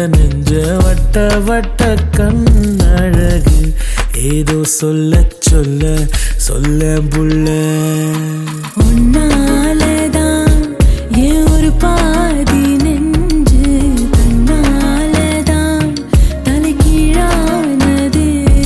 நெஞ்ச வட்ட வட்ட கண்ணழகு ஏதோ சொல்ல சொல்ல சொல்ல புள்ள உன்னாலதான் ஏன் ஒரு பாதி நெஞ்சு தன்னாலதான் தலைகீழானது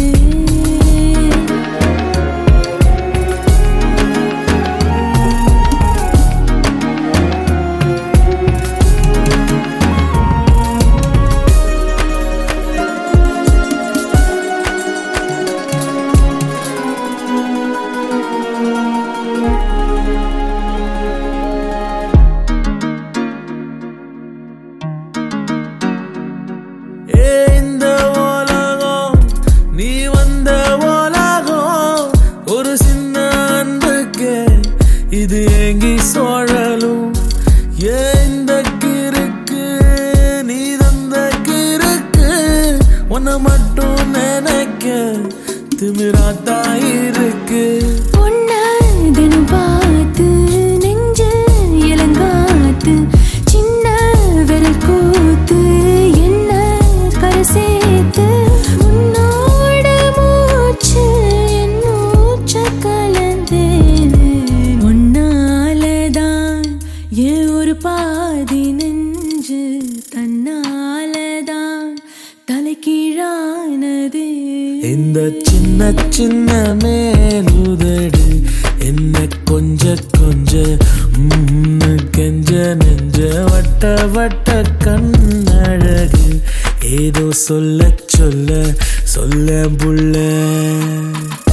இந்த உலகம் நீ வந்த உலகம் ஒரு சின்ன அன்புக்கு இது ஏங்கி சோழலும் இந்த கிறுக்கு நீ தந்த கிறுக்கு உன்னை மட்டும் நினைக்க திமிராத்தா இருக்கு பொன்னதனும் பார்த்து நெஞ்சு இளங்காத்து சின்ன விரல் கூத்து என்ன கரை சேர்த்து உன்னோட மூச்சு என் மூச்ச கலந்தேனே உன்னாலதான் ஏன் ஒரு பாதி நெஞ்சு தன்னாலதான் தலைகீழானது இந்த சின்ன சின்ன மேலுதடு என்ன கொஞ்ச கொஞ்ச கெஞ்ச நெஞ்ச வட்ட வட்ட கண்ணழகு ஏதோ சொல்ல சொல்ல சொல்ல புள்ள